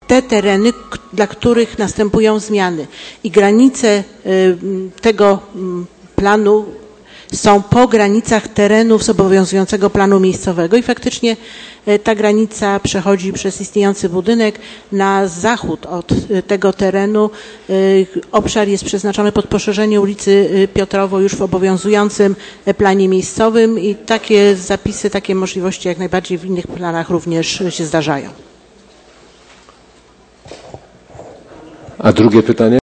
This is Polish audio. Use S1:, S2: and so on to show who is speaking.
S1: te tereny, dla których następują zmiany. I granice tego planu są po granicach terenów z obowiązującego planu miejscowego i faktycznie ta granica przechodzi przez istniejący budynek. Na zachód od tego terenu obszar jest przeznaczony pod poszerzenie ulicy Piotrowo już w obowiązującym planie miejscowym i takie zapisy, takie możliwości jak najbardziej w innych planach również się zdarzają.
S2: A drugie pytanie?